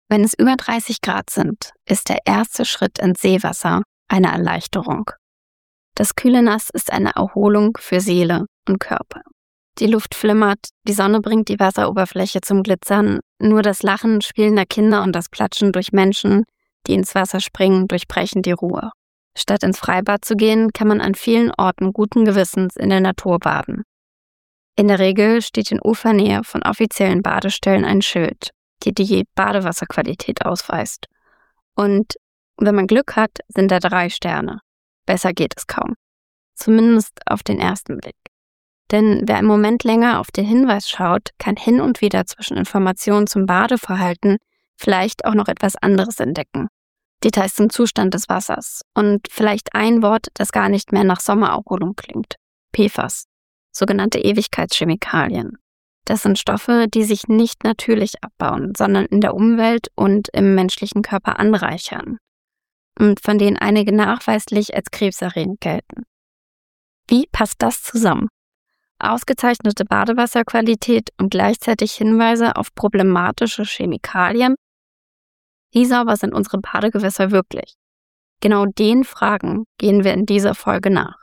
Wenn es über 30 Grad sind, ist der erste Schritt ins Seewasser eine Erleichterung. Das kühle Nass ist eine Erholung für Seele und Körper. Die Luft flimmert, die Sonne bringt die Wasseroberfläche zum Glitzern, nur das Lachen spielender Kinder und das Platschen durch Menschen, die ins Wasser springen, durchbrechen die Ruhe. Statt ins Freibad zu gehen, kann man an vielen Orten guten Gewissens in der Natur baden. In der Regel steht in Ufernähe von offiziellen Badestellen ein Schild, die Badewasserqualität ausweist. Und wenn man Glück hat, sind da 3 Sterne. Besser geht es kaum. Zumindest auf den ersten Blick. Denn wer im Moment länger auf den Hinweis schaut, kann hin und wieder zwischen Informationen zum Badeverhalten vielleicht auch noch etwas anderes entdecken. Details zum Zustand des Wassers und vielleicht ein Wort, das gar nicht mehr nach Sommererholung klingt. PFAS, sogenannte Ewigkeitschemikalien. Das sind Stoffe, die sich nicht natürlich abbauen, sondern in der Umwelt und im menschlichen Körper anreichern. Und von denen einige nachweislich als krebserregend gelten. Wie passt das zusammen? Ausgezeichnete Badewasserqualität und gleichzeitig Hinweise auf problematische Chemikalien? Wie sauber sind unsere Badegewässer wirklich? Genau den Fragen gehen wir in dieser Folge nach.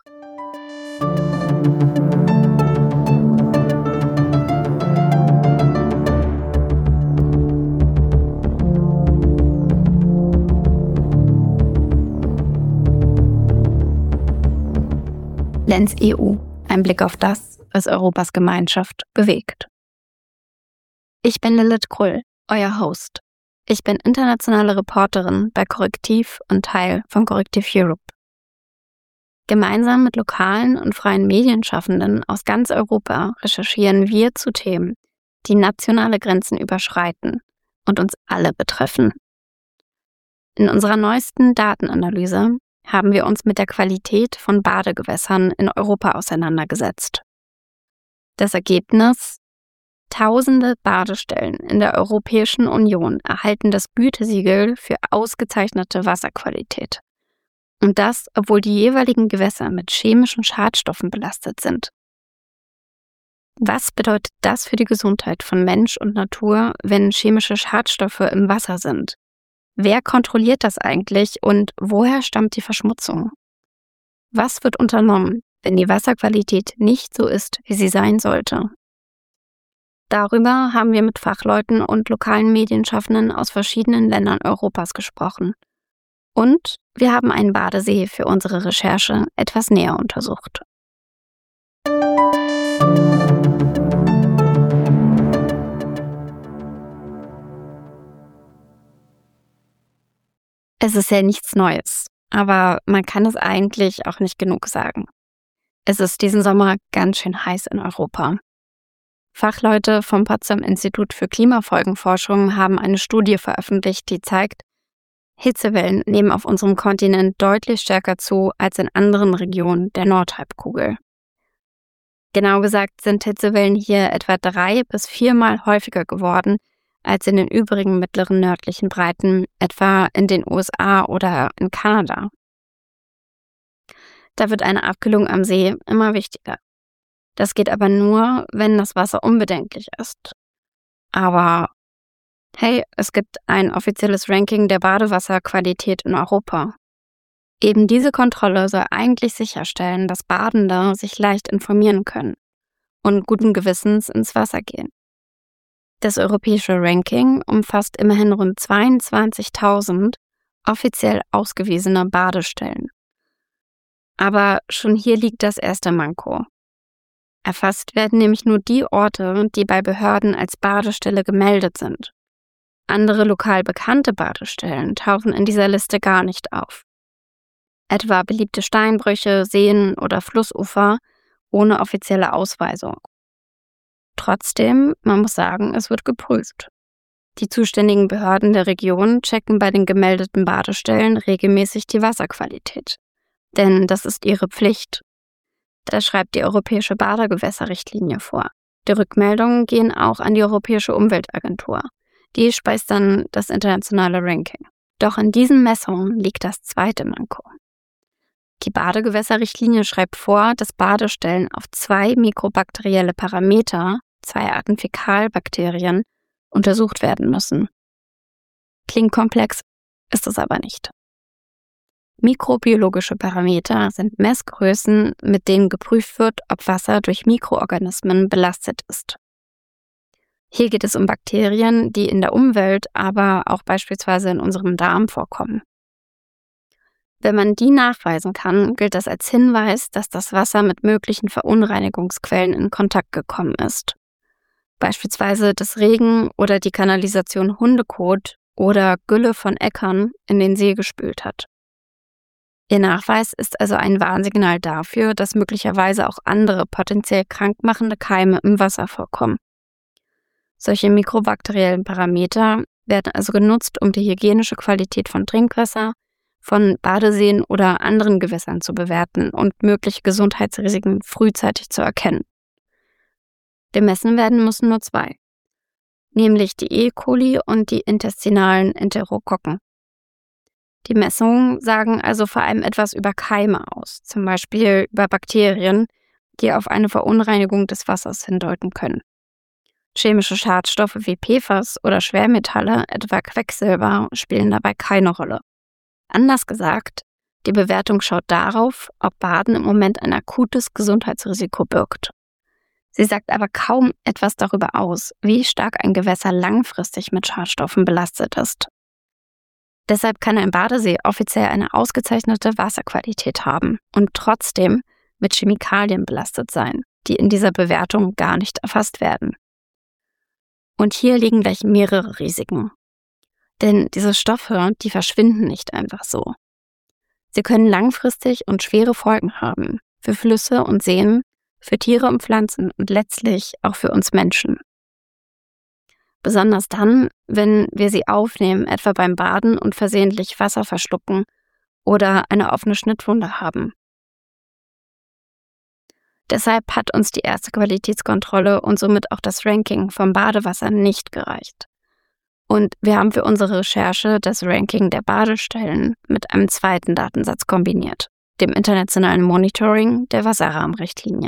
Lens EU, ein Blick auf das, was Europas Gemeinschaft bewegt. Ich bin Lilith Krull, euer Host. Ich bin internationale Reporterin bei Correctiv und Teil von Correctiv Europe. Gemeinsam mit lokalen und freien Medienschaffenden aus ganz Europa recherchieren wir zu Themen, die nationale Grenzen überschreiten und uns alle betreffen. In unserer neuesten Datenanalyse haben wir uns mit der Qualität von Badegewässern in Europa auseinandergesetzt. Das Ergebnis: Tausende Badestellen in der Europäischen Union erhalten das Gütesiegel für ausgezeichnete Wasserqualität. Und das, obwohl die jeweiligen Gewässer mit chemischen Schadstoffen belastet sind. Was bedeutet das für die Gesundheit von Mensch und Natur, wenn chemische Schadstoffe im Wasser sind? Wer kontrolliert das eigentlich und woher stammt die Verschmutzung? Was wird unternommen, wenn die Wasserqualität nicht so ist, wie sie sein sollte? Darüber haben wir mit Fachleuten und lokalen Medienschaffenden aus verschiedenen Ländern Europas gesprochen. Und wir haben einen Badesee für unsere Recherche etwas näher untersucht. Es ist ja nichts Neues, aber man kann es eigentlich auch nicht genug sagen. Es ist diesen Sommer ganz schön heiß in Europa. Fachleute vom Potsdam Institut für Klimafolgenforschung haben eine Studie veröffentlicht, die zeigt, Hitzewellen nehmen auf unserem Kontinent deutlich stärker zu als in anderen Regionen der Nordhalbkugel. Genau gesagt sind Hitzewellen hier etwa 3 bis 4 Mal häufiger geworden als in den übrigen mittleren nördlichen Breiten, etwa in den USA oder in Kanada. Da wird eine Abkühlung am See immer wichtiger. Das geht aber nur, wenn das Wasser unbedenklich ist. Aber hey, es gibt ein offizielles Ranking der Badewasserqualität in Europa. Eben diese Kontrolle soll eigentlich sicherstellen, dass Badende sich leicht informieren können und guten Gewissens ins Wasser gehen. Das europäische Ranking umfasst immerhin rund 22.000 offiziell ausgewiesene Badestellen. Aber schon hier liegt das erste Manko. Erfasst werden nämlich nur die Orte, die bei Behörden als Badestelle gemeldet sind. Andere lokal bekannte Badestellen tauchen in dieser Liste gar nicht auf. Etwa beliebte Steinbrüche, Seen oder Flussufer ohne offizielle Ausweisung. Trotzdem, man muss sagen, es wird geprüft. Die zuständigen Behörden der Region checken bei den gemeldeten Badestellen regelmäßig die Wasserqualität. Denn das ist ihre Pflicht. Das schreibt die Europäische Badegewässerrichtlinie vor. Die Rückmeldungen gehen auch an die Europäische Umweltagentur. Die speist dann das internationale Ranking. Doch in diesen Messungen liegt das zweite Manko. Die Badegewässerrichtlinie schreibt vor, dass Badestellen auf 2 mikrobakterielle Parameter, 2 Arten Fäkalbakterien, untersucht werden müssen. Klingt komplex, ist es aber nicht. Mikrobiologische Parameter sind Messgrößen, mit denen geprüft wird, ob Wasser durch Mikroorganismen belastet ist. Hier geht es um Bakterien, die in der Umwelt, aber auch beispielsweise in unserem Darm vorkommen. Wenn man die nachweisen kann, gilt das als Hinweis, dass das Wasser mit möglichen Verunreinigungsquellen in Kontakt gekommen ist. Beispielsweise das Regen oder die Kanalisation Hundekot oder Gülle von Äckern in den See gespült hat. Ihr Nachweis ist also ein Warnsignal dafür, dass möglicherweise auch andere potenziell krankmachende Keime im Wasser vorkommen. Solche mikrobakteriellen Parameter werden also genutzt, um die hygienische Qualität von Trinkwasser, von Badeseen oder anderen Gewässern zu bewerten und mögliche Gesundheitsrisiken frühzeitig zu erkennen. Gemessen werden müssen nur zwei, nämlich die E. coli und die intestinalen Enterokokken. Die Messungen sagen also vor allem etwas über Keime aus, zum Beispiel über Bakterien, die auf eine Verunreinigung des Wassers hindeuten können. Chemische Schadstoffe wie PFAS oder Schwermetalle, etwa Quecksilber, spielen dabei keine Rolle. Anders gesagt, die Bewertung schaut darauf, ob Baden im Moment ein akutes Gesundheitsrisiko birgt. Sie sagt aber kaum etwas darüber aus, wie stark ein Gewässer langfristig mit Schadstoffen belastet ist. Deshalb kann ein Badesee offiziell eine ausgezeichnete Wasserqualität haben und trotzdem mit Chemikalien belastet sein, die in dieser Bewertung gar nicht erfasst werden. Und hier liegen gleich mehrere Risiken. Denn diese Stoffe, die verschwinden nicht einfach so. Sie können langfristig und schwere Folgen haben, für Flüsse und Seen, für Tiere und Pflanzen und letztlich auch für uns Menschen. Besonders dann, wenn wir sie aufnehmen, etwa beim Baden und versehentlich Wasser verschlucken oder eine offene Schnittwunde haben. Deshalb hat uns die erste Qualitätskontrolle und somit auch das Ranking vom Badewasser nicht gereicht. Und wir haben für unsere Recherche das Ranking der Badestellen mit einem zweiten Datensatz kombiniert, dem internationalen Monitoring der Wasserrahmenrichtlinie.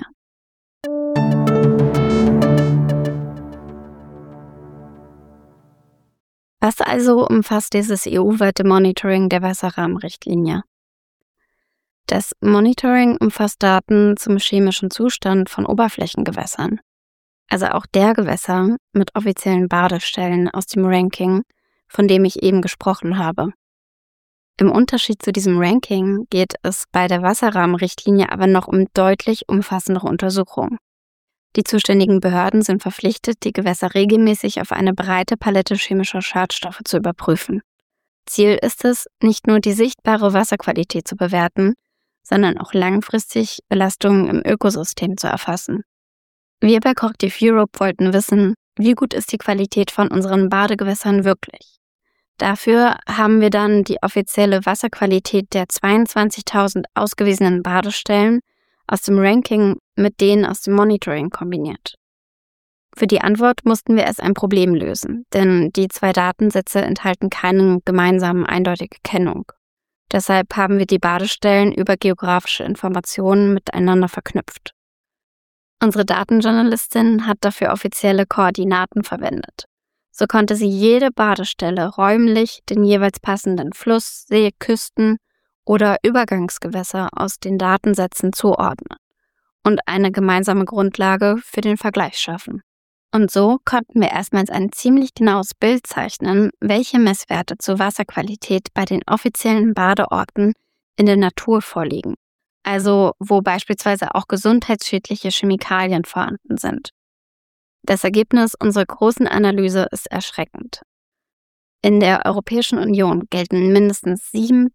Was also umfasst dieses EU-weite Monitoring der Wasserrahmenrichtlinie? Das Monitoring umfasst Daten zum chemischen Zustand von Oberflächengewässern, also auch der Gewässer mit offiziellen Badestellen aus dem Ranking, von dem ich eben gesprochen habe. Im Unterschied zu diesem Ranking geht es bei der Wasserrahmenrichtlinie aber noch um deutlich umfassendere Untersuchungen. Die zuständigen Behörden sind verpflichtet, die Gewässer regelmäßig auf eine breite Palette chemischer Schadstoffe zu überprüfen. Ziel ist es, nicht nur die sichtbare Wasserqualität zu bewerten, sondern auch langfristig Belastungen im Ökosystem zu erfassen. Wir bei Correctiv Europe wollten wissen, wie gut ist die Qualität von unseren Badegewässern wirklich. Dafür haben wir dann die offizielle Wasserqualität der 22.000 ausgewiesenen Badestellen aus dem Ranking mit denen aus dem Monitoring kombiniert. Für die Antwort mussten wir erst ein Problem lösen, denn die zwei Datensätze enthalten keine gemeinsame eindeutige Kennung. Deshalb haben wir die Badestellen über geografische Informationen miteinander verknüpft. Unsere Datenjournalistin hat dafür offizielle Koordinaten verwendet. So konnte sie jede Badestelle räumlich den jeweils passenden Fluss, See, Küsten oder Übergangsgewässer aus den Datensätzen zuordnen und eine gemeinsame Grundlage für den Vergleich schaffen. Und so konnten wir erstmals ein ziemlich genaues Bild zeichnen, welche Messwerte zur Wasserqualität bei den offiziellen Badeorten in der Natur vorliegen, also wo beispielsweise auch gesundheitsschädliche Chemikalien vorhanden sind. Das Ergebnis unserer großen Analyse ist erschreckend. In der Europäischen Union gelten mindestens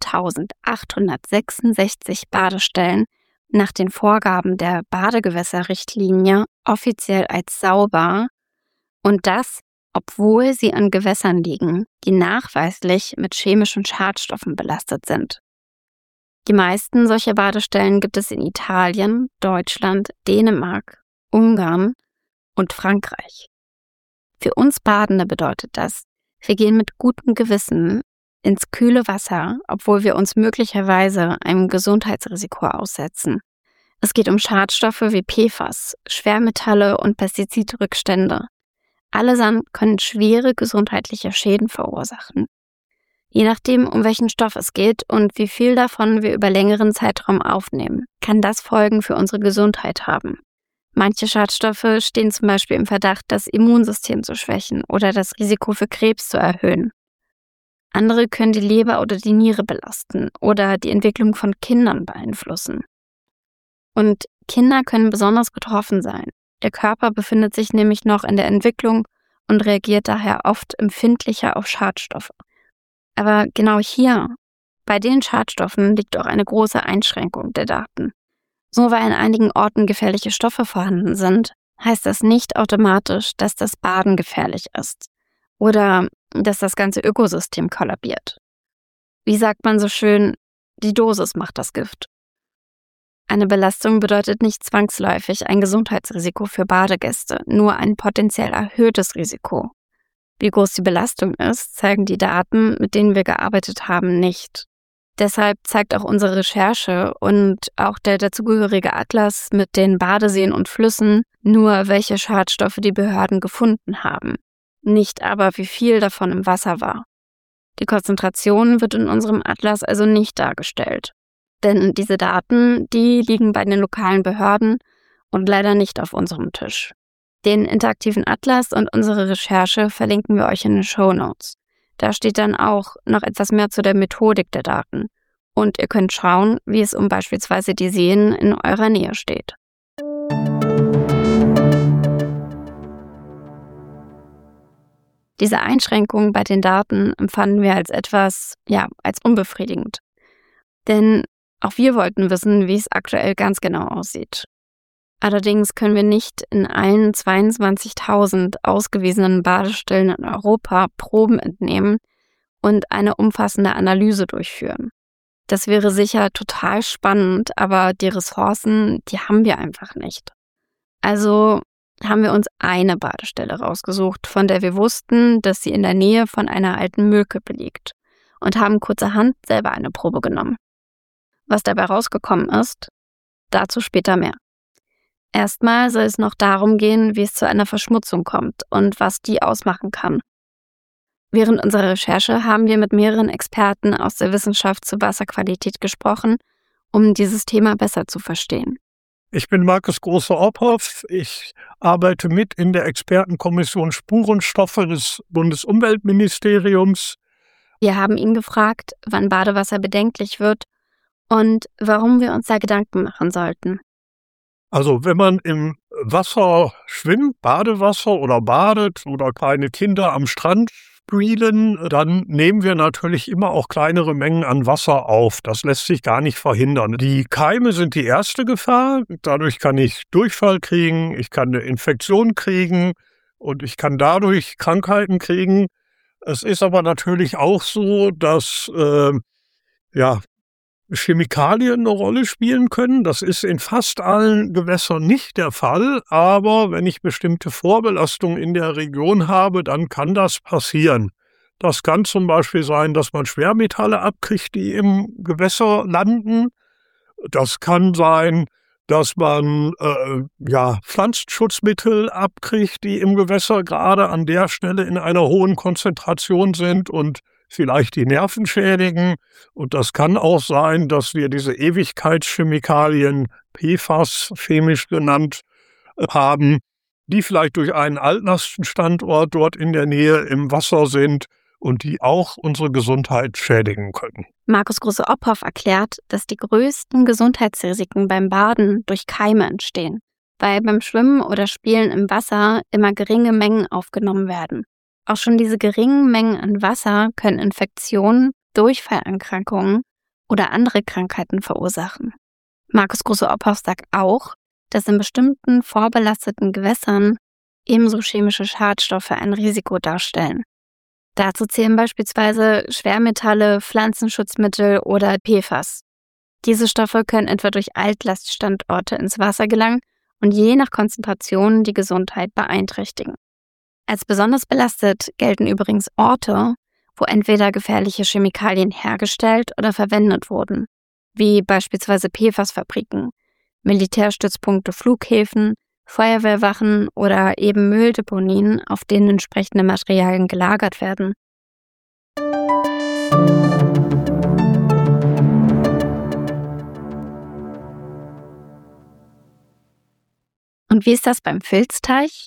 7.866 Badestellen nach den Vorgaben der Badegewässerrichtlinie offiziell als sauber und das, obwohl sie an Gewässern liegen, die nachweislich mit chemischen Schadstoffen belastet sind. Die meisten solcher Badestellen gibt es in Italien, Deutschland, Dänemark, Ungarn und Frankreich. Für uns Badende bedeutet das, wir gehen mit gutem Gewissen ins kühle Wasser, obwohl wir uns möglicherweise einem Gesundheitsrisiko aussetzen. Es geht um Schadstoffe wie PFAS, Schwermetalle und Pestizidrückstände. Allesamt können schwere gesundheitliche Schäden verursachen. Je nachdem, um welchen Stoff es geht und wie viel davon wir über längeren Zeitraum aufnehmen, kann das Folgen für unsere Gesundheit haben. Manche Schadstoffe stehen zum Beispiel im Verdacht, das Immunsystem zu schwächen oder das Risiko für Krebs zu erhöhen. Andere können die Leber oder die Niere belasten oder die Entwicklung von Kindern beeinflussen. Und Kinder können besonders betroffen sein. Der Körper befindet sich nämlich noch in der Entwicklung und reagiert daher oft empfindlicher auf Schadstoffe. Aber genau hier, bei den Schadstoffen, liegt auch eine große Einschränkung der Daten. So weil an einigen Orten gefährliche Stoffe vorhanden sind, heißt das nicht automatisch, dass das Baden gefährlich ist oder dass das ganze Ökosystem kollabiert. Wie sagt man so schön, die Dosis macht das Gift. Eine Belastung bedeutet nicht zwangsläufig ein Gesundheitsrisiko für Badegäste, nur ein potenziell erhöhtes Risiko. Wie groß die Belastung ist, zeigen die Daten, mit denen wir gearbeitet haben, nicht. Deshalb zeigt auch unsere Recherche und auch der dazugehörige Atlas mit den Badeseen und Flüssen nur, welche Schadstoffe die Behörden gefunden haben, nicht aber, wie viel davon im Wasser war. Die Konzentration wird in unserem Atlas also nicht dargestellt. Denn diese Daten, die liegen bei den lokalen Behörden und leider nicht auf unserem Tisch. Den interaktiven Atlas und unsere Recherche verlinken wir euch in den Shownotes. Da steht dann auch noch etwas mehr zu der Methodik der Daten. Und ihr könnt schauen, wie es um beispielsweise die Seen in eurer Nähe steht. Diese Einschränkung bei den Daten empfanden wir als etwas, als unbefriedigend. Denn auch wir wollten wissen, wie es aktuell ganz genau aussieht. Allerdings können wir nicht in allen 22.000 ausgewiesenen Badestellen in Europa Proben entnehmen und eine umfassende Analyse durchführen. Das wäre sicher total spannend, aber die Ressourcen, die haben wir einfach nicht. Also haben wir uns eine Badestelle rausgesucht, von der wir wussten, dass sie in der Nähe von einer alten Müllkippe liegt und haben kurzerhand selber eine Probe genommen. Was dabei rausgekommen ist, dazu später mehr. Erstmal soll es noch darum gehen, wie es zu einer Verschmutzung kommt und was die ausmachen kann. Während unserer Recherche haben wir mit mehreren Experten aus der Wissenschaft zur Wasserqualität gesprochen, um dieses Thema besser zu verstehen. Ich bin Markus Große-Ophoff. Ich arbeite mit in der Expertenkommission Spurenstoffe des Bundesumweltministeriums. Wir haben ihn gefragt, wann Badewasser bedenklich wird und warum wir uns da Gedanken machen sollten. Also wenn man im Wasser schwimmt, Badewasser oder badet oder kleine Kinder am Strand spielen, dann nehmen wir natürlich immer auch kleinere Mengen an Wasser auf. Das lässt sich gar nicht verhindern. Die Keime sind die erste Gefahr. Dadurch kann ich Durchfall kriegen, ich kann eine Infektion kriegen und ich kann dadurch Krankheiten kriegen. Es ist aber natürlich auch so, dass Chemikalien eine Rolle spielen können. Das ist in fast allen Gewässern nicht der Fall, aber wenn ich bestimmte Vorbelastungen in der Region habe, dann kann das passieren. Das kann zum Beispiel sein, dass man Schwermetalle abkriegt, die im Gewässer landen. Das kann sein, dass man Pflanzenschutzmittel abkriegt, die im Gewässer gerade an der Stelle in einer hohen Konzentration sind und vielleicht die Nerven schädigen. Und das kann auch sein, dass wir diese Ewigkeitschemikalien, PFAS chemisch genannt, haben, die vielleicht durch einen Altlastenstandort dort in der Nähe im Wasser sind und die auch unsere Gesundheit schädigen können. Markus Große-Ophoff erklärt, dass die größten Gesundheitsrisiken beim Baden durch Keime entstehen, weil beim Schwimmen oder Spielen im Wasser immer geringe Mengen aufgenommen werden. Auch schon diese geringen Mengen an Wasser können Infektionen, Durchfallerkrankungen oder andere Krankheiten verursachen. Markus Große-Ophoff sagt auch, dass in bestimmten vorbelasteten Gewässern ebenso chemische Schadstoffe ein Risiko darstellen. Dazu zählen beispielsweise Schwermetalle, Pflanzenschutzmittel oder PFAS. Diese Stoffe können etwa durch Altlaststandorte ins Wasser gelangen und je nach Konzentration die Gesundheit beeinträchtigen. Als besonders belastet gelten übrigens Orte, wo entweder gefährliche Chemikalien hergestellt oder verwendet wurden, wie beispielsweise PFAS-Fabriken, Militärstützpunkte, Flughäfen, Feuerwehrwachen oder eben Mülldeponien, auf denen entsprechende Materialien gelagert werden. Und wie ist das beim Filzteich?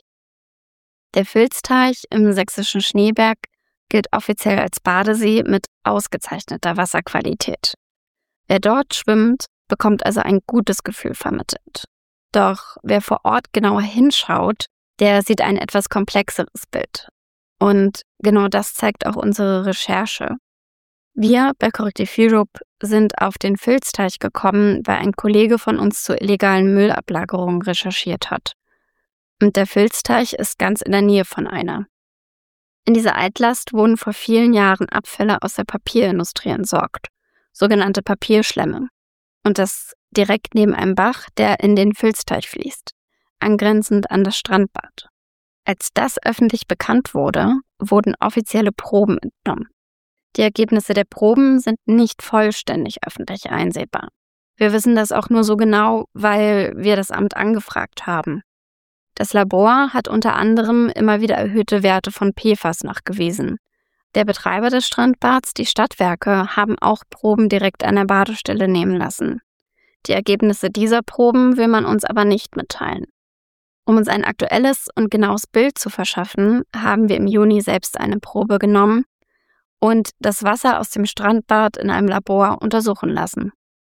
Der Filzteich im sächsischen Schneeberg gilt offiziell als Badesee mit ausgezeichneter Wasserqualität. Wer dort schwimmt, bekommt also ein gutes Gefühl vermittelt. Doch wer vor Ort genauer hinschaut, der sieht ein etwas komplexeres Bild. Und genau das zeigt auch unsere Recherche. Wir bei Corrective Europe sind auf den Filzteich gekommen, weil ein Kollege von uns zur illegalen Müllablagerung recherchiert hat. Und der Filzteich ist ganz in der Nähe von einer. In dieser Altlast wurden vor vielen Jahren Abfälle aus der Papierindustrie entsorgt, sogenannte Papierschlemme. Und das direkt neben einem Bach, der in den Filzteich fließt, angrenzend an das Strandbad. Als das öffentlich bekannt wurde, wurden offizielle Proben entnommen. Die Ergebnisse der Proben sind nicht vollständig öffentlich einsehbar. Wir wissen das auch nur so genau, weil wir das Amt angefragt haben. Das Labor hat unter anderem immer wieder erhöhte Werte von PFAS nachgewiesen. Der Betreiber des Strandbads, die Stadtwerke, haben auch Proben direkt an der Badestelle nehmen lassen. Die Ergebnisse dieser Proben will man uns aber nicht mitteilen. Um uns ein aktuelles und genaues Bild zu verschaffen, haben wir im Juni selbst eine Probe genommen und das Wasser aus dem Strandbad in einem Labor untersuchen lassen.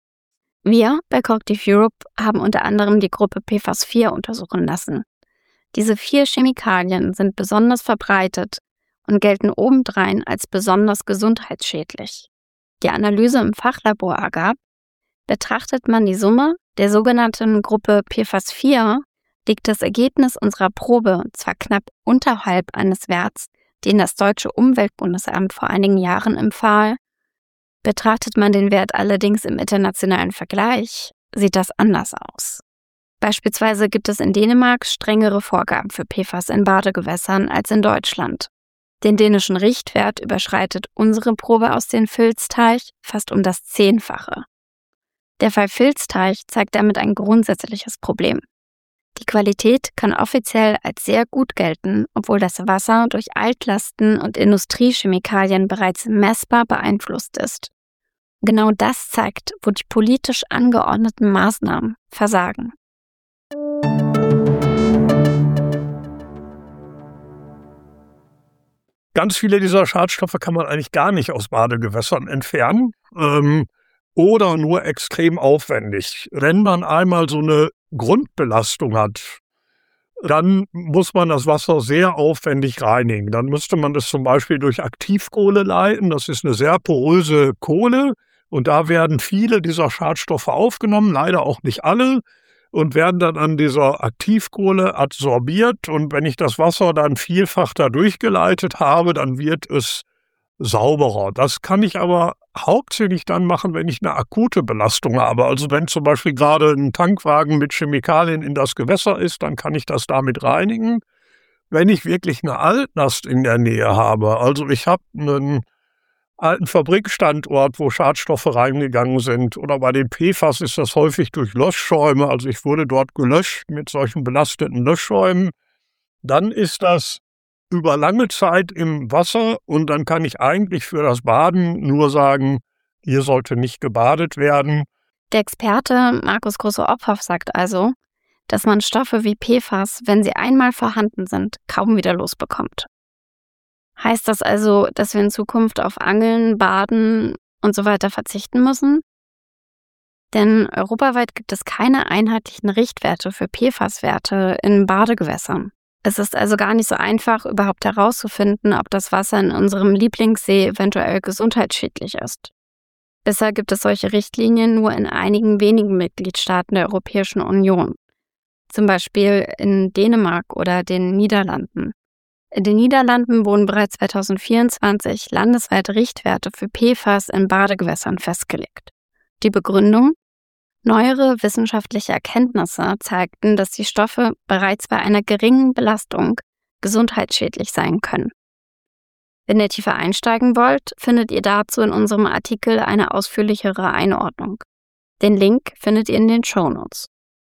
Wir bei Corrective Europe haben unter anderem die Gruppe PFAS 4 untersuchen lassen. Diese 4 Chemikalien sind besonders verbreitet und gelten obendrein als besonders gesundheitsschädlich. Die Analyse im Fachlabor ergab, betrachtet man die Summe der sogenannten Gruppe PFAS 4, liegt das Ergebnis unserer Probe zwar knapp unterhalb eines Werts, den das deutsche Umweltbundesamt vor einigen Jahren empfahl. Betrachtet man den Wert allerdings im internationalen Vergleich, sieht das anders aus. Beispielsweise gibt es in Dänemark strengere Vorgaben für PFAS in Badegewässern als in Deutschland. Den dänischen Richtwert überschreitet unsere Probe aus dem Filzteich fast um das 10-fache. Der Fall Filzteich zeigt damit ein grundsätzliches Problem. Die Qualität kann offiziell als sehr gut gelten, obwohl das Wasser durch Altlasten und Industriechemikalien bereits messbar beeinflusst ist. Genau das zeigt, wo die politisch angeordneten Maßnahmen versagen. Ganz viele dieser Schadstoffe kann man eigentlich gar nicht aus Badegewässern entfernen oder nur extrem aufwendig. Wenn man einmal so eine Grundbelastung hat, dann muss man das Wasser sehr aufwendig reinigen. Dann müsste man das zum Beispiel durch Aktivkohle leiten. Das ist eine sehr poröse Kohle und da werden viele dieser Schadstoffe aufgenommen, leider auch nicht alle, und werden dann an dieser Aktivkohle adsorbiert. Und wenn ich das Wasser dann vielfach da durchgeleitet habe, dann wird es sauberer. Das kann ich aber hauptsächlich dann machen, wenn ich eine akute Belastung habe. Also wenn zum Beispiel gerade ein Tankwagen mit Chemikalien in das Gewässer ist, dann kann ich das damit reinigen. Wenn ich wirklich eine Altlast in der Nähe habe, also ich habe einen alten Fabrikstandort, wo Schadstoffe reingegangen sind, oder bei den PFAS ist das häufig durch Löschschäume, also ich wurde dort gelöscht mit solchen belasteten Löschschäumen, dann ist das über lange Zeit im Wasser und dann kann ich eigentlich für das Baden nur sagen, hier sollte nicht gebadet werden. Der Experte Markus Grosse-Ophoff sagt also, dass man Stoffe wie PFAS, wenn sie einmal vorhanden sind, kaum wieder losbekommt. Heißt das also, dass wir in Zukunft auf Angeln, Baden und so weiter verzichten müssen? Denn europaweit gibt es keine einheitlichen Richtwerte für PFAS-Werte in Badegewässern. Es ist also gar nicht so einfach, überhaupt herauszufinden, ob das Wasser in unserem Lieblingssee eventuell gesundheitsschädlich ist. Bisher gibt es solche Richtlinien nur in einigen wenigen Mitgliedstaaten der Europäischen Union, zum Beispiel in Dänemark oder den Niederlanden. In den Niederlanden wurden bereits 2024 landesweit Richtwerte für PFAS in Badegewässern festgelegt. Die Begründung? Neuere wissenschaftliche Erkenntnisse zeigten, dass die Stoffe bereits bei einer geringen Belastung gesundheitsschädlich sein können. Wenn ihr tiefer einsteigen wollt, findet ihr dazu in unserem Artikel eine ausführlichere Einordnung. Den Link findet ihr in den Shownotes.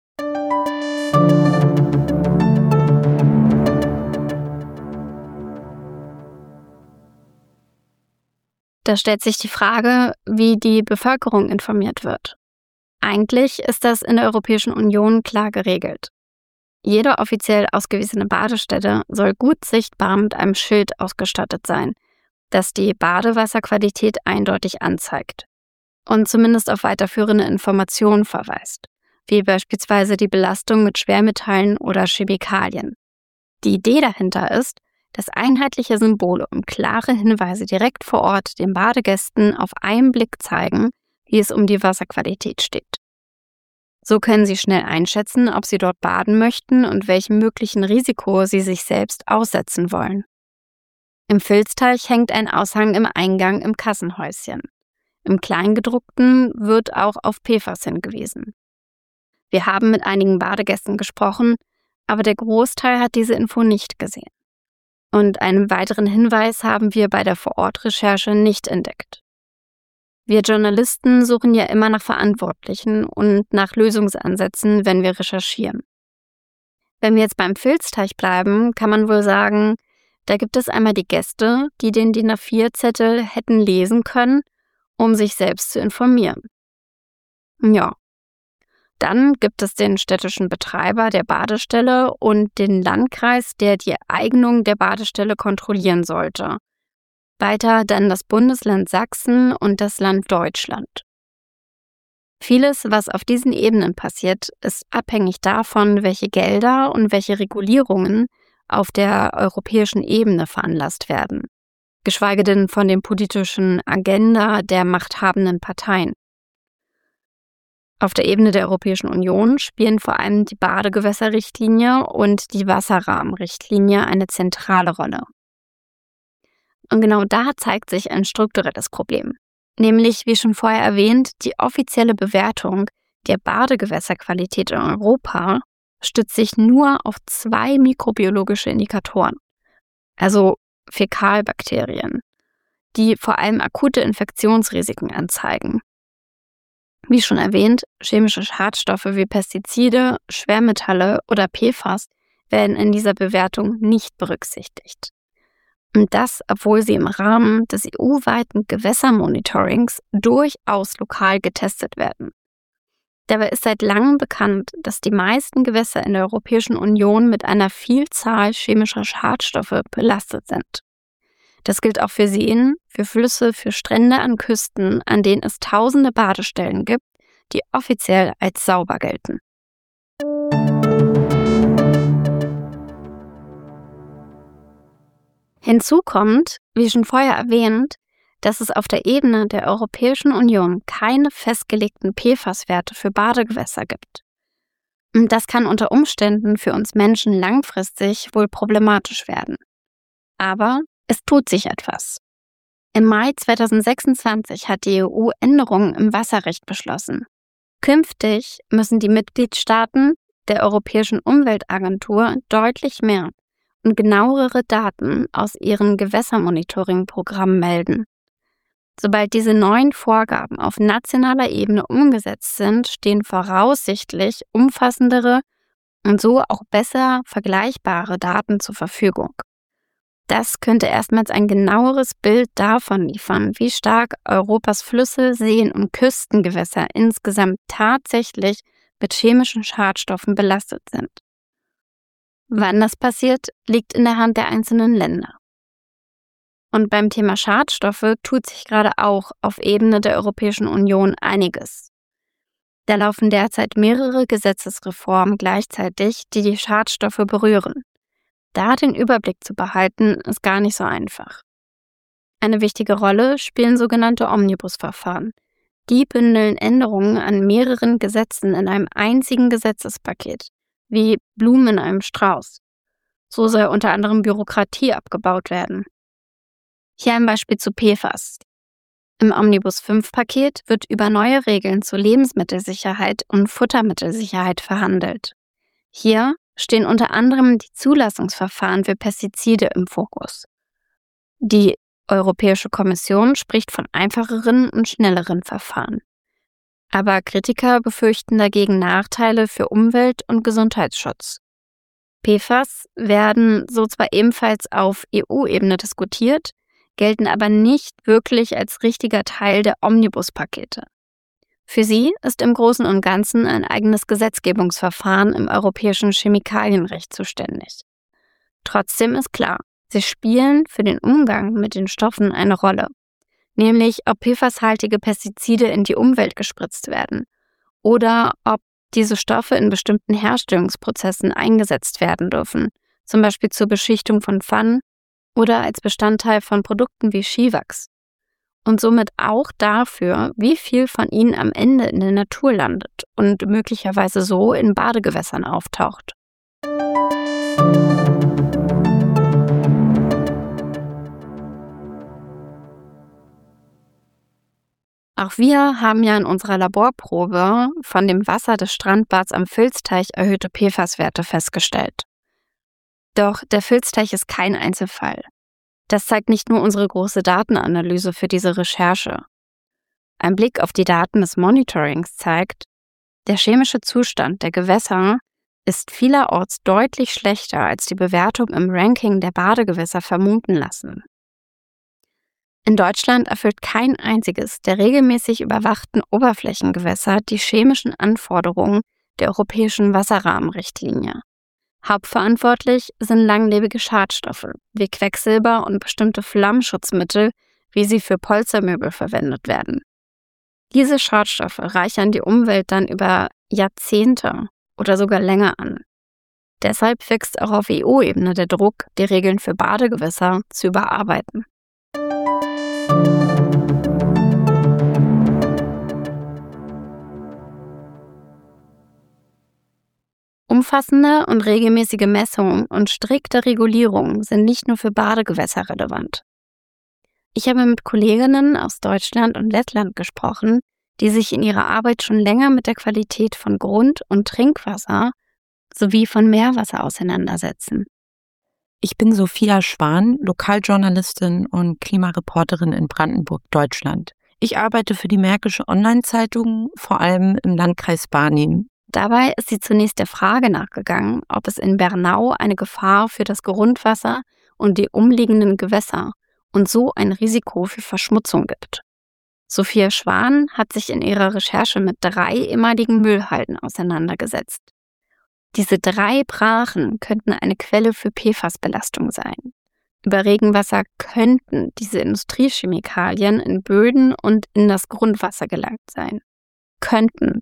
Da stellt sich die Frage, wie die Bevölkerung informiert wird. Eigentlich ist das in der Europäischen Union klar geregelt. Jede offiziell ausgewiesene Badestelle soll gut sichtbar mit einem Schild ausgestattet sein, das die Badewasserqualität eindeutig anzeigt und zumindest auf weiterführende Informationen verweist, wie beispielsweise die Belastung mit Schwermetallen oder Chemikalien. Die Idee dahinter ist, dass einheitliche Symbole und klare Hinweise direkt vor Ort den Badegästen auf einen Blick zeigen, wie es um die Wasserqualität steht. So können sie schnell einschätzen, ob sie dort baden möchten und welchem möglichen Risiko sie sich selbst aussetzen wollen. Im Filzteich hängt ein Aushang im Eingang im Kassenhäuschen. Im Kleingedruckten wird auch auf PFAS hingewiesen. Wir haben mit einigen Badegästen gesprochen, aber der Großteil hat diese Info nicht gesehen. Und einen weiteren Hinweis haben wir bei der Vorortrecherche nicht entdeckt. Wir Journalisten suchen ja immer nach Verantwortlichen und nach Lösungsansätzen, wenn wir recherchieren. Wenn wir jetzt beim Filzteich bleiben, kann man wohl sagen, da gibt es einmal die Gäste, die den DIN A4-Zettel hätten lesen können, um sich selbst zu informieren. Ja. Dann gibt es den städtischen Betreiber der Badestelle und den Landkreis, der die Eignung der Badestelle kontrollieren sollte. Weiter dann das Bundesland Sachsen und das Land Deutschland. Vieles, was auf diesen Ebenen passiert, ist abhängig davon, welche Gelder und welche Regulierungen auf der europäischen Ebene veranlasst werden, geschweige denn von den politischen Agenda der machthabenden Parteien. Auf der Ebene der Europäischen Union spielen vor allem die Badegewässerrichtlinie und die Wasserrahmenrichtlinie eine zentrale Rolle. Und genau da zeigt sich ein strukturelles Problem, nämlich, wie schon vorher erwähnt, die offizielle Bewertung der Badegewässerqualität in Europa stützt sich nur auf 2 mikrobiologische Indikatoren, also Fäkalbakterien, die vor allem akute Infektionsrisiken anzeigen. Wie schon erwähnt, chemische Schadstoffe wie Pestizide, Schwermetalle oder PFAS werden in dieser Bewertung nicht berücksichtigt. Und das, obwohl sie im Rahmen des EU-weiten Gewässermonitorings durchaus lokal getestet werden. Dabei ist seit langem bekannt, dass die meisten Gewässer in der Europäischen Union mit einer Vielzahl chemischer Schadstoffe belastet sind. Das gilt auch für Seen, für Flüsse, für Strände an Küsten, an denen es tausende Badestellen gibt, die offiziell als sauber gelten. Hinzu kommt, wie schon vorher erwähnt, dass es auf der Ebene der Europäischen Union keine festgelegten PFAS-Werte für Badegewässer gibt. Und das kann unter Umständen für uns Menschen langfristig wohl problematisch werden. Aber es tut sich etwas. Im Mai 2026 hat die EU Änderungen im Wasserrecht beschlossen. Künftig müssen die Mitgliedstaaten der Europäischen Umweltagentur deutlich mehr und genauere Daten aus ihren Gewässermonitoring-Programmen melden. Sobald diese neuen Vorgaben auf nationaler Ebene umgesetzt sind, stehen voraussichtlich umfassendere und so auch besser vergleichbare Daten zur Verfügung. Das könnte erstmals ein genaueres Bild davon liefern, wie stark Europas Flüsse, Seen und Küstengewässer insgesamt tatsächlich mit chemischen Schadstoffen belastet sind. Wann das passiert, liegt in der Hand der einzelnen Länder. Und beim Thema Schadstoffe tut sich gerade auch auf Ebene der Europäischen Union einiges. Da laufen derzeit mehrere Gesetzesreformen gleichzeitig, die die Schadstoffe berühren. Da den Überblick zu behalten, ist gar nicht so einfach. Eine wichtige Rolle spielen sogenannte Omnibusverfahren. Die bündeln Änderungen an mehreren Gesetzen in einem einzigen Gesetzespaket, wie Blumen in einem Strauß. So soll unter anderem Bürokratie abgebaut werden. Hier ein Beispiel zu PFAS. Im Omnibus-5-Paket wird über neue Regeln zur Lebensmittelsicherheit und Futtermittelsicherheit verhandelt. Hier stehen unter anderem die Zulassungsverfahren für Pestizide im Fokus. Die Europäische Kommission spricht von einfacheren und schnelleren Verfahren. Aber Kritiker befürchten dagegen Nachteile für Umwelt- und Gesundheitsschutz. PFAS werden so zwar ebenfalls auf EU-Ebene diskutiert, gelten aber nicht wirklich als richtiger Teil der Omnibus-Pakete. Für sie ist im Großen und Ganzen ein eigenes Gesetzgebungsverfahren im europäischen Chemikalienrecht zuständig. Trotzdem ist klar, sie spielen für den Umgang mit den Stoffen eine Rolle, nämlich ob PFAS-haltige Pestizide in die Umwelt gespritzt werden oder ob diese Stoffe in bestimmten Herstellungsprozessen eingesetzt werden dürfen, zum Beispiel zur Beschichtung von Pfannen oder als Bestandteil von Produkten wie Skiwachs. Und somit auch dafür, wie viel von ihnen am Ende in der Natur landet und möglicherweise so in Badegewässern auftaucht. Auch wir haben ja in unserer Laborprobe von dem Wasser des Strandbads am Vilsteich erhöhte PFAS-Werte festgestellt. Doch der Vilsteich ist kein Einzelfall. Das zeigt nicht nur unsere große Datenanalyse für diese Recherche. Ein Blick auf die Daten des Monitorings zeigt, der chemische Zustand der Gewässer ist vielerorts deutlich schlechter, als die Bewertung im Ranking der Badegewässer vermuten lassen. In Deutschland erfüllt kein einziges der regelmäßig überwachten Oberflächengewässer die chemischen Anforderungen der Europäischen Wasserrahmenrichtlinie. Hauptverantwortlich sind langlebige Schadstoffe wie Quecksilber und bestimmte Flammschutzmittel, wie sie für Polstermöbel verwendet werden. Diese Schadstoffe reichern die Umwelt dann über Jahrzehnte oder sogar länger an. Deshalb wächst auch auf EU-Ebene der Druck, die Regeln für Badegewässer zu überarbeiten. Umfassende und regelmäßige Messungen und strikte Regulierungen sind nicht nur für Badegewässer relevant. Ich habe mit Kolleginnen aus Deutschland und Lettland gesprochen, die sich in ihrer Arbeit schon länger mit der Qualität von Grund- und Trinkwasser sowie von Meerwasser auseinandersetzen. Ich bin Sophia Schwan, Lokaljournalistin und Klimareporterin in Brandenburg, Deutschland. Ich arbeite für die Märkische Online-Zeitung, vor allem im Landkreis Barnim. Dabei ist sie zunächst der Frage nachgegangen, ob es in Bernau eine Gefahr für das Grundwasser und die umliegenden Gewässer und so ein Risiko für Verschmutzung gibt. Sophia Schwan hat sich in ihrer Recherche mit 3 ehemaligen Müllhalden auseinandergesetzt. Diese 3 Brachen könnten eine Quelle für PFAS-Belastung sein. Über Regenwasser könnten diese Industriechemikalien in Böden und in das Grundwasser gelangt sein. Könnten.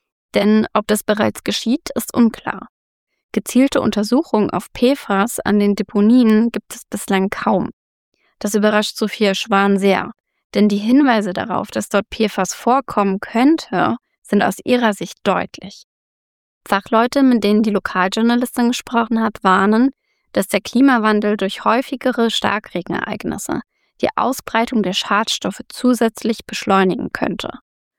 Denn ob das bereits geschieht, ist unklar. Gezielte Untersuchungen auf PFAS an den Deponien gibt es bislang kaum. Das überrascht Sophia Schwan sehr, denn die Hinweise darauf, dass dort PFAS vorkommen könnte, sind aus ihrer Sicht deutlich. Fachleute, mit denen die Lokaljournalistin gesprochen hat, warnen, dass der Klimawandel durch häufigere Starkregenereignisse die Ausbreitung der Schadstoffe zusätzlich beschleunigen könnte.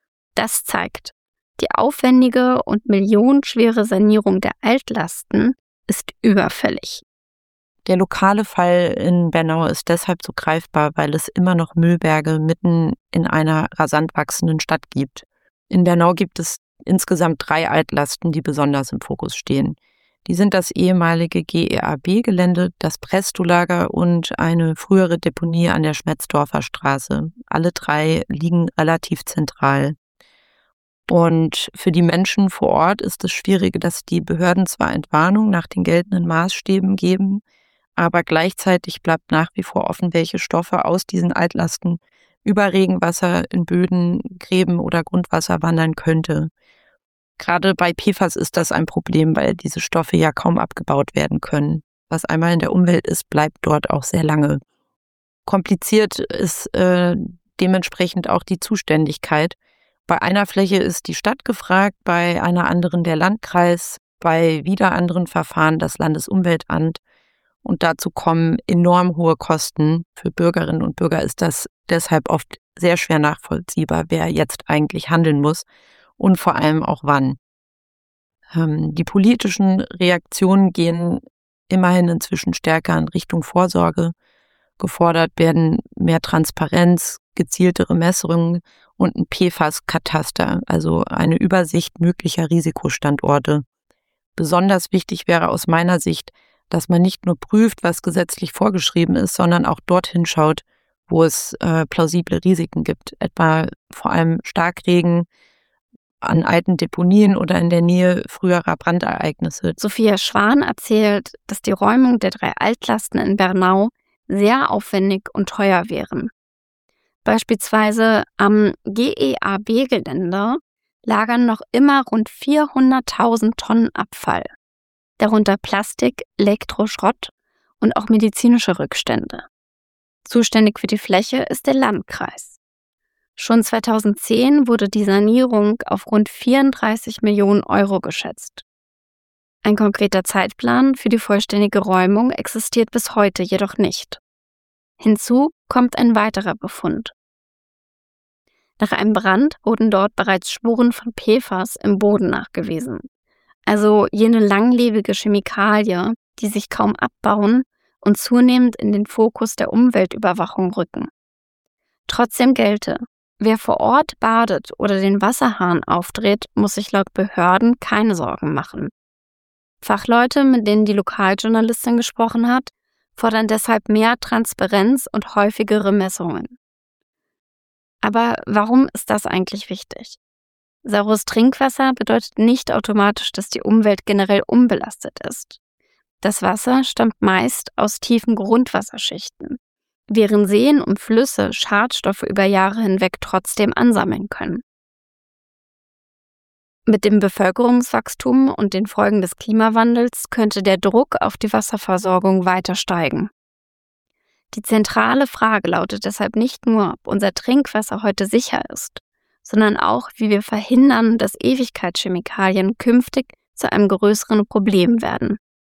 Das zeigt, die aufwendige und millionenschwere Sanierung der Altlasten ist überfällig. Der lokale Fall in Bernau ist deshalb so greifbar, weil es immer noch Müllberge mitten in einer rasant wachsenden Stadt gibt. In Bernau gibt es insgesamt 3 Altlasten, die besonders im Fokus stehen. Die sind das ehemalige GEAB-Gelände, das Presto-Lager und eine frühere Deponie an der Schmetzdorfer Straße. Alle 3 liegen relativ zentral. Und für die Menschen vor Ort ist es schwierig, dass die Behörden zwar Entwarnung nach den geltenden Maßstäben geben, aber gleichzeitig bleibt nach wie vor offen, welche Stoffe aus diesen Altlasten über Regenwasser in Böden, Gräben oder Grundwasser wandern könnte. Gerade bei PFAS ist das ein Problem, weil diese Stoffe ja kaum abgebaut werden können. Was einmal in der Umwelt ist, bleibt dort auch sehr lange. Kompliziert ist dementsprechend auch die Zuständigkeit. Bei einer Fläche ist die Stadt gefragt, bei einer anderen der Landkreis, bei wieder anderen Verfahren das Landesumweltamt. Und dazu kommen enorm hohe Kosten. Für Bürgerinnen und Bürger ist das deshalb oft sehr schwer nachvollziehbar, wer jetzt eigentlich handeln muss und vor allem auch wann. Die politischen Reaktionen gehen immerhin inzwischen stärker in Richtung Vorsorge. Gefordert werden mehr Transparenz, gezieltere Messungen und ein PFAS-Kataster, also eine Übersicht möglicher Risikostandorte. Besonders wichtig wäre aus meiner Sicht, dass man nicht nur prüft, was gesetzlich vorgeschrieben ist, sondern auch dorthin schaut, wo es plausible Risiken gibt, etwa vor allem Starkregen, an alten Deponien oder in der Nähe früherer Brandereignisse. Sophia Schwan erzählt, dass die Räumung der 3 Altlasten in Bernau sehr aufwendig und teuer wären. Beispielsweise am GEAB-Gelände lagern noch immer rund 400.000 Tonnen Abfall, darunter Plastik, Elektroschrott und auch medizinische Rückstände. Zuständig für die Fläche ist der Landkreis. Schon 2010 wurde die Sanierung auf rund 34 Millionen Euro geschätzt. Ein konkreter Zeitplan für die vollständige Räumung existiert bis heute jedoch nicht. Hinzu kommt ein weiterer Befund. Nach einem Brand wurden dort bereits Spuren von PFAS im Boden nachgewiesen, also jene langlebige Chemikalie, die sich kaum abbauen und zunehmend in den Fokus der Umweltüberwachung rücken. Trotzdem gelte, wer vor Ort badet oder den Wasserhahn aufdreht, muss sich laut Behörden keine Sorgen machen. Fachleute, mit denen die Lokaljournalistin gesprochen hat, fordern deshalb mehr Transparenz und häufigere Messungen. Aber warum ist das eigentlich wichtig? Saures Trinkwasser bedeutet nicht automatisch, dass die Umwelt generell unbelastet ist. Das Wasser stammt meist aus tiefen Grundwasserschichten, während Seen und Flüsse Schadstoffe über Jahre hinweg trotzdem ansammeln können. Mit dem Bevölkerungswachstum und den Folgen des Klimawandels könnte der Druck auf die Wasserversorgung weiter steigen. Die zentrale Frage lautet deshalb nicht nur, ob unser Trinkwasser heute sicher ist, sondern auch, wie wir verhindern, dass Ewigkeitschemikalien künftig zu einem größeren Problem werden.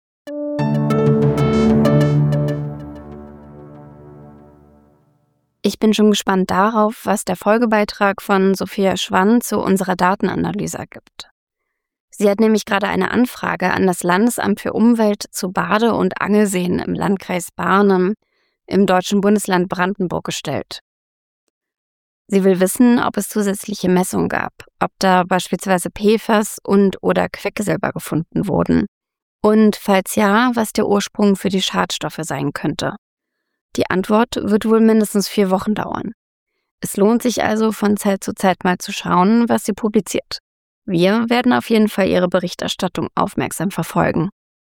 Ich bin schon gespannt darauf, was der Folgebeitrag von Sophia Schwan zu unserer Datenanalyse ergibt. Sie hat nämlich gerade eine Anfrage an das Landesamt für Umwelt zu Bade- und Angelseen im Landkreis Barnim im deutschen Bundesland Brandenburg gestellt. Sie will wissen, ob es zusätzliche Messungen gab, ob da beispielsweise PFAS und/oder Quecksilber gefunden wurden. Und falls ja, was der Ursprung für die Schadstoffe sein könnte. Die Antwort wird wohl mindestens 4 Wochen dauern. Es lohnt sich also, von Zeit zu Zeit mal zu schauen, was sie publiziert. Wir werden auf jeden Fall ihre Berichterstattung aufmerksam verfolgen.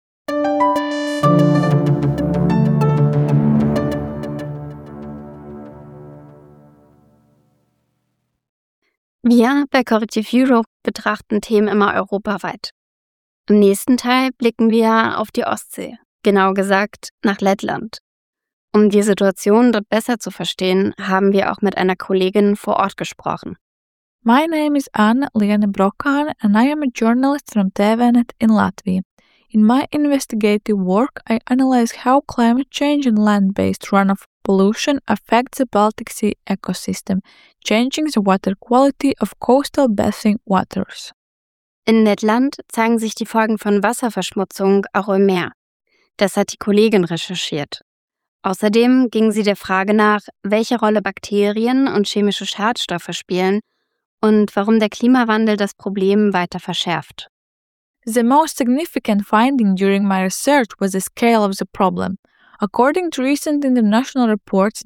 Wir bei Correctiv Europe betrachten Themen immer europaweit. Im nächsten Teil blicken wir auf die Ostsee, genau gesagt nach Lettland. Um die Situation dort besser zu verstehen, haben wir auch mit einer Kollegin vor Ort gesprochen. My name is Anna-Liene Brokāne and I am a journalist from TVNet in Latvia. In my investigative work, I analyze how climate change and land-based runoff pollution affects the Baltic Sea ecosystem, changing the water quality of coastal bathing waters. In Lettland zeigen sich die Folgen von Wasserverschmutzung auch im Meer. Das hat die Kollegin recherchiert. Außerdem ging sie der Frage nach, welche Rolle Bakterien und chemische Schadstoffe spielen und warum der Klimawandel das Problem weiter verschärft. The most significant finding during my research was the scale of the problem. According to recent international reports,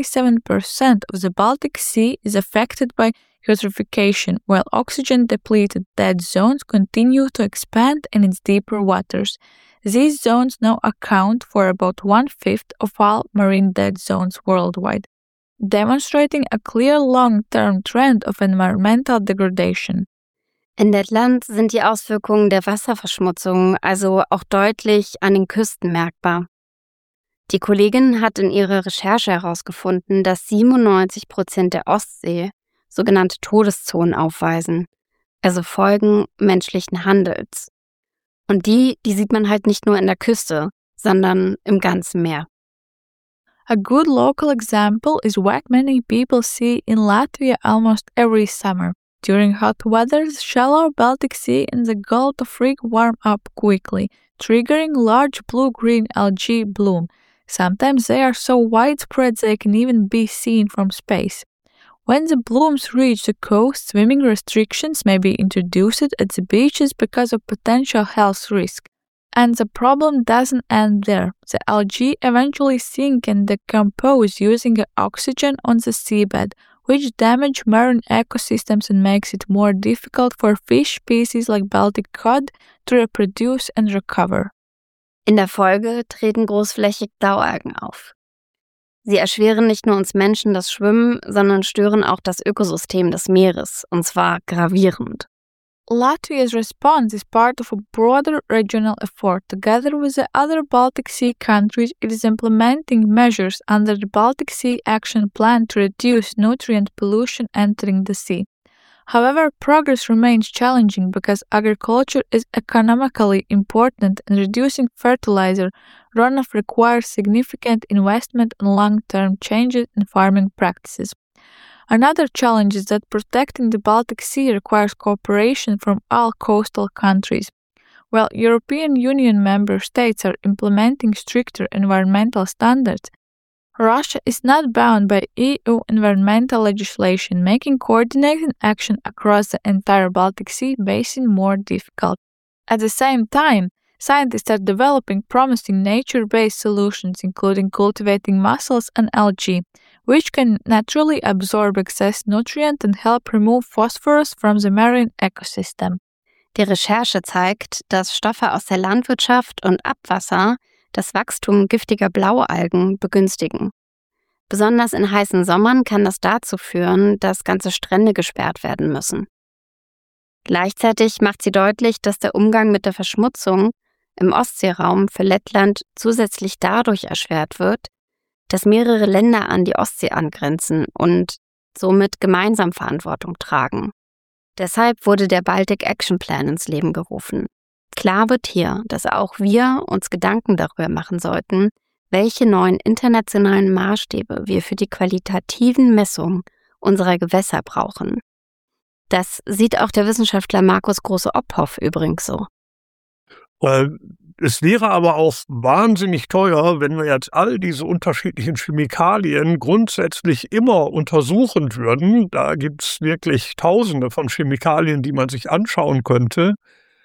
97% of the Baltic Sea is affected by eutrophication, while oxygen-depleted dead zones continue to expand in its deeper waters. These zones now account for about 1/5 of all marine dead zones worldwide, demonstrating a clear long-term trend of environmental degradation. In Lettland sind die Auswirkungen der Wasserverschmutzung also auch deutlich an den Küsten merkbar. Die Kollegin hat in ihrer Recherche herausgefunden, dass 97% der Ostsee sogenannte Todeszonen aufweisen, also Folgen menschlichen Handels. Und die sieht man halt nicht nur in der Küste, sondern im ganzen Meer. A good local example is what many people see in Latvia almost every summer. During hot weather, the shallow Baltic Sea and the Gulf of Riga warm up quickly, triggering large blue-green algae bloom. Sometimes they are so widespread they can even be seen from space. When the blooms reach the coast, swimming restrictions may be introduced at the beaches because of potential health risk. And the problem doesn't end there. The algae eventually sink and decompose using oxygen on the seabed, which damage marine ecosystems and makes it more difficult for fish species like Baltic cod to reproduce and recover. In der Folge treten großflächig Blaualgen auf. Sie erschweren nicht nur uns Menschen das Schwimmen, sondern stören auch das Ökosystem des Meeres, und zwar gravierend. Latvia's response is part of a broader regional effort. Together with the other Baltic Sea countries, it is implementing measures under the Baltic Sea Action Plan to reduce nutrient pollution entering the sea. However, progress remains challenging because agriculture is economically important and reducing fertilizer runoff requires significant investment and long-term changes in farming practices. Another challenge is that protecting the Baltic Sea requires cooperation from all coastal countries. While European Union member states are implementing stricter environmental standards, Russia is not bound by EU environmental legislation, making coordinated action across the entire Baltic Sea basin more difficult. At the same time, scientists are developing promising nature-based solutions, including cultivating mussels and algae, which can naturally absorb excess nutrient and help remove phosphorus from the marine ecosystem. Die Recherche zeigt, dass Stoffe aus der Landwirtschaft und Abwasser das Wachstum giftiger Blaualgen begünstigen. Besonders in heißen Sommern kann das dazu führen, dass ganze Strände gesperrt werden müssen. Gleichzeitig macht sie deutlich, dass der Umgang mit der Verschmutzung im Ostseeraum für Lettland zusätzlich dadurch erschwert wird, dass mehrere Länder an die Ostsee angrenzen und somit gemeinsam Verantwortung tragen. Deshalb wurde der Baltic Action Plan ins Leben gerufen. Klar wird hier, dass auch wir uns Gedanken darüber machen sollten, welche neuen internationalen Maßstäbe wir für die qualitativen Messungen unserer Gewässer brauchen. Das sieht auch der Wissenschaftler Markus Große-Opphoff übrigens so. Es wäre aber auch wahnsinnig teuer, wenn wir jetzt all diese unterschiedlichen Chemikalien grundsätzlich immer untersuchen würden. Da gibt es wirklich Tausende von Chemikalien, die man sich anschauen könnte.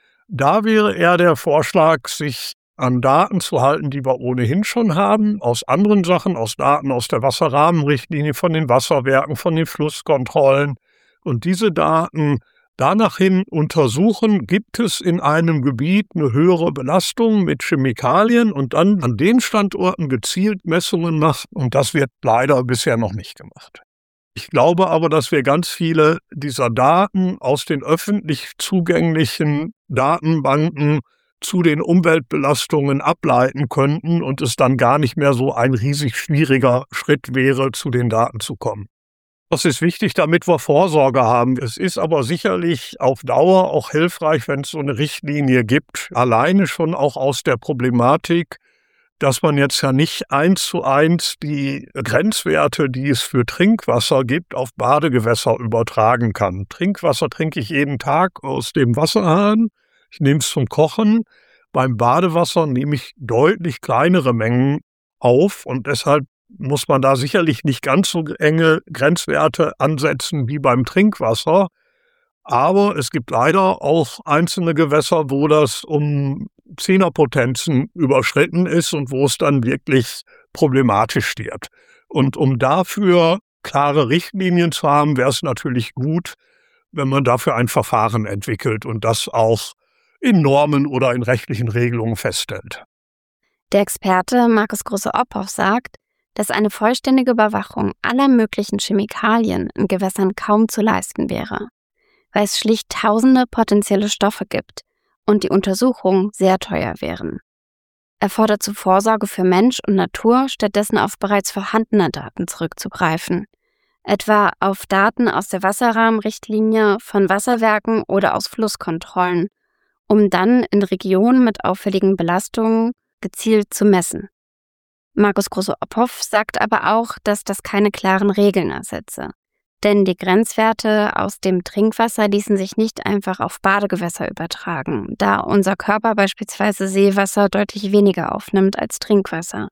Da wäre eher der Vorschlag, sich an Daten zu halten, die wir ohnehin schon haben, aus anderen Sachen, aus Daten aus der Wasserrahmenrichtlinie, von den Wasserwerken, von den Flusskontrollen. Und diese Daten danach hin untersuchen, gibt es in einem Gebiet eine höhere Belastung mit Chemikalien und dann an den Standorten gezielt Messungen machen. Und das wird leider bisher noch nicht gemacht. Ich glaube aber, dass wir ganz viele dieser Daten aus den öffentlich zugänglichen Datenbanken zu den Umweltbelastungen ableiten könnten und es dann gar nicht mehr so ein riesig schwieriger Schritt wäre, zu den Daten zu kommen. Das ist wichtig, damit wir Vorsorge haben. Es ist aber sicherlich auf Dauer auch hilfreich, wenn es so eine Richtlinie gibt, alleine schon auch aus der Problematik, dass man jetzt ja nicht 1:1 die Grenzwerte, die es für Trinkwasser gibt, auf Badegewässer übertragen kann. Trinkwasser trinke ich jeden Tag aus dem Wasserhahn. Ich nehme es zum Kochen. Beim Badewasser nehme ich deutlich kleinere Mengen auf und deshalb muss man da sicherlich nicht ganz so enge Grenzwerte ansetzen wie beim Trinkwasser. Aber es gibt leider auch einzelne Gewässer, wo das um Zehnerpotenzen überschritten ist und wo es dann wirklich problematisch wird. Und um dafür klare Richtlinien zu haben, wäre es natürlich gut, wenn man dafür ein Verfahren entwickelt und das auch in Normen oder in rechtlichen Regelungen feststellt. Der Experte Markus Große-Opphoff sagt, dass eine vollständige Überwachung aller möglichen Chemikalien in Gewässern kaum zu leisten wäre, weil es schlicht tausende potenzielle Stoffe gibt und die Untersuchungen sehr teuer wären. Er fordert zur Vorsorge für Mensch und Natur, stattdessen auf bereits vorhandene Daten zurückzugreifen, etwa auf Daten aus der Wasserrahmenrichtlinie von Wasserwerken oder aus Flusskontrollen, um dann in Regionen mit auffälligen Belastungen gezielt zu messen. Markus Große-Opphoff sagt aber auch, dass das keine klaren Regeln ersetze. Denn die Grenzwerte aus dem Trinkwasser ließen sich nicht einfach auf Badegewässer übertragen, da unser Körper beispielsweise Seewasser deutlich weniger aufnimmt als Trinkwasser.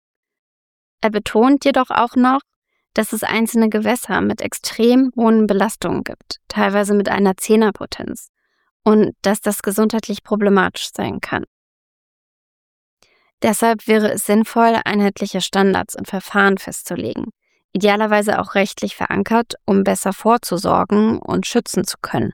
Er betont jedoch auch noch, dass es einzelne Gewässer mit extrem hohen Belastungen gibt, teilweise mit einer Zehnerpotenz, und dass das gesundheitlich problematisch sein kann. Deshalb wäre es sinnvoll, einheitliche Standards und Verfahren festzulegen, Idealerweise auch rechtlich verankert, um besser vorzusorgen und schützen zu können.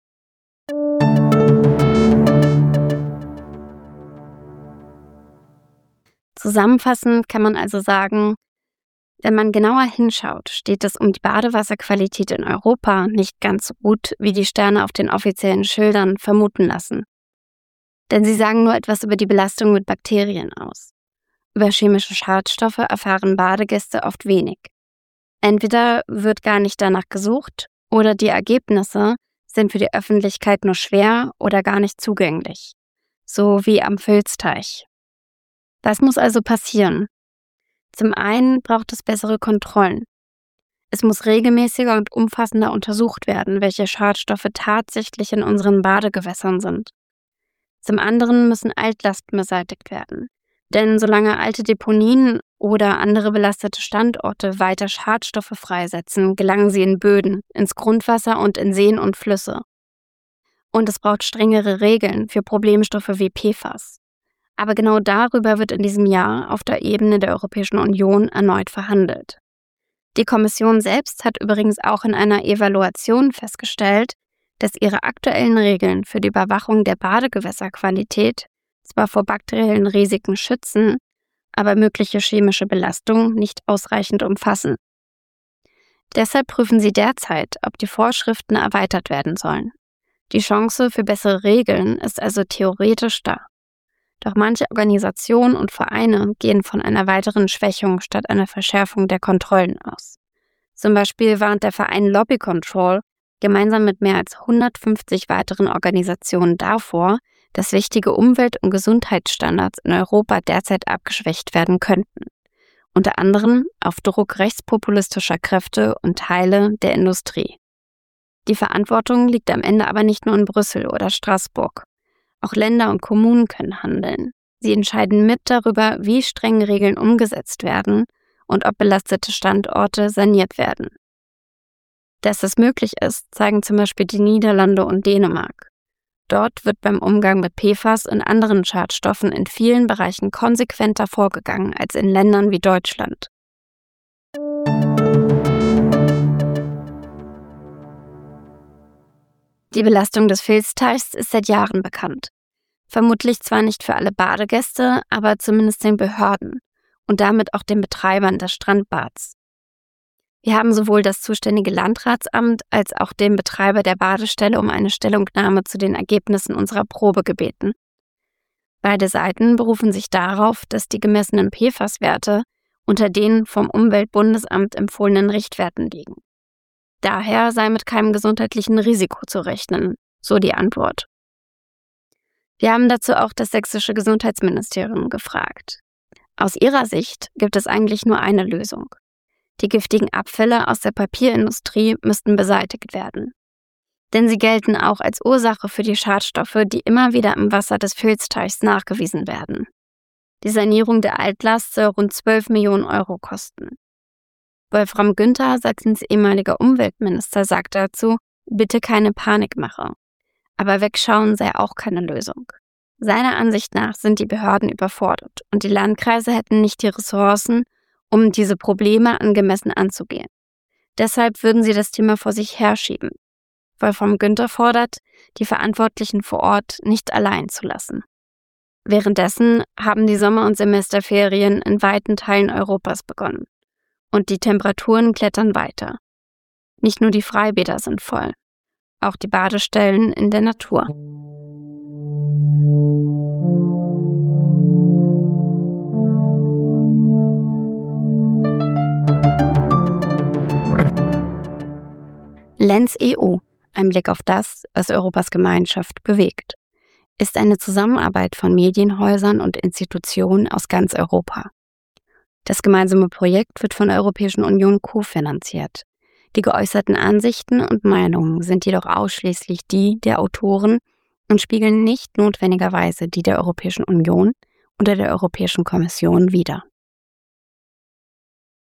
Zusammenfassend kann man also sagen, wenn man genauer hinschaut, steht es um die Badewasserqualität in Europa nicht ganz so gut, wie die Sterne auf den offiziellen Schildern vermuten lassen. Denn sie sagen nur etwas über die Belastung mit Bakterien aus. Über chemische Schadstoffe erfahren Badegäste oft wenig. Entweder wird gar nicht danach gesucht oder die Ergebnisse sind für die Öffentlichkeit nur schwer oder gar nicht zugänglich. So wie am Vilsteich. Was muss also passieren? Zum einen braucht es bessere Kontrollen. Es muss regelmäßiger und umfassender untersucht werden, welche Schadstoffe tatsächlich in unseren Badegewässern sind. Zum anderen müssen Altlasten beseitigt werden. Denn solange alte Deponien oder andere belastete Standorte weiter Schadstoffe freisetzen, gelangen sie in Böden, ins Grundwasser und in Seen und Flüsse. Und es braucht strengere Regeln für Problemstoffe wie PFAS. Aber genau darüber wird in diesem Jahr auf der Ebene der Europäischen Union erneut verhandelt. Die Kommission selbst hat übrigens auch in einer Evaluation festgestellt, dass ihre aktuellen Regeln für die Überwachung der Badegewässerqualität zwar vor bakteriellen Risiken schützen, aber mögliche chemische Belastung nicht ausreichend umfassen. Deshalb prüfen sie derzeit, ob die Vorschriften erweitert werden sollen. Die Chance für bessere Regeln ist also theoretisch da. Doch manche Organisationen und Vereine gehen von einer weiteren Schwächung statt einer Verschärfung der Kontrollen aus. Zum Beispiel warnt der Verein Lobby Control gemeinsam mit mehr als 150 weiteren Organisationen davor, dass wichtige Umwelt- und Gesundheitsstandards in Europa derzeit abgeschwächt werden könnten. Unter anderem auf Druck rechtspopulistischer Kräfte und Teile der Industrie. Die Verantwortung liegt am Ende aber nicht nur in Brüssel oder Straßburg. Auch Länder und Kommunen können handeln. Sie entscheiden mit darüber, wie streng Regeln umgesetzt werden und ob belastete Standorte saniert werden. Dass das möglich ist, zeigen zum Beispiel die Niederlande und Dänemark. Dort wird beim Umgang mit PFAS und anderen Schadstoffen in vielen Bereichen konsequenter vorgegangen als in Ländern wie Deutschland. Die Belastung des Vilsteichs ist seit Jahren bekannt. Vermutlich zwar nicht für alle Badegäste, aber zumindest den Behörden und damit auch den Betreibern des Strandbads. Wir haben sowohl das zuständige Landratsamt als auch den Betreiber der Badestelle um eine Stellungnahme zu den Ergebnissen unserer Probe gebeten. Beide Seiten berufen sich darauf, dass die gemessenen PFAS-Werte unter den vom Umweltbundesamt empfohlenen Richtwerten liegen. Daher sei mit keinem gesundheitlichen Risiko zu rechnen, so die Antwort. Wir haben dazu auch das sächsische Gesundheitsministerium gefragt. Aus ihrer Sicht gibt es eigentlich nur eine Lösung. Die giftigen Abfälle aus der Papierindustrie müssten beseitigt werden. Denn sie gelten auch als Ursache für die Schadstoffe, die immer wieder im Wasser des Vilsteichs nachgewiesen werden. Die Sanierung der Altlast soll rund 12 Millionen Euro kosten. Wolfram Günther, Sachsens ehemaliger Umweltminister, sagt dazu, bitte keine Panikmache. Aber wegschauen sei auch keine Lösung. Seiner Ansicht nach sind die Behörden überfordert und die Landkreise hätten nicht die Ressourcen, um diese Probleme angemessen anzugehen. Deshalb würden sie das Thema vor sich herschieben. Wolfram Günther fordert, die Verantwortlichen vor Ort nicht allein zu lassen. Währenddessen haben die Sommer- und Semesterferien in weiten Teilen Europas begonnen. Und die Temperaturen klettern weiter. Nicht nur die Freibäder sind voll, auch die Badestellen in der Natur. Lens EU, ein Blick auf das, was Europas Gemeinschaft bewegt, ist eine Zusammenarbeit von Medienhäusern und Institutionen aus ganz Europa. Das gemeinsame Projekt wird von der Europäischen Union kofinanziert. Die geäußerten Ansichten und Meinungen sind jedoch ausschließlich die der Autoren und spiegeln nicht notwendigerweise die der Europäischen Union oder der Europäischen Kommission wider.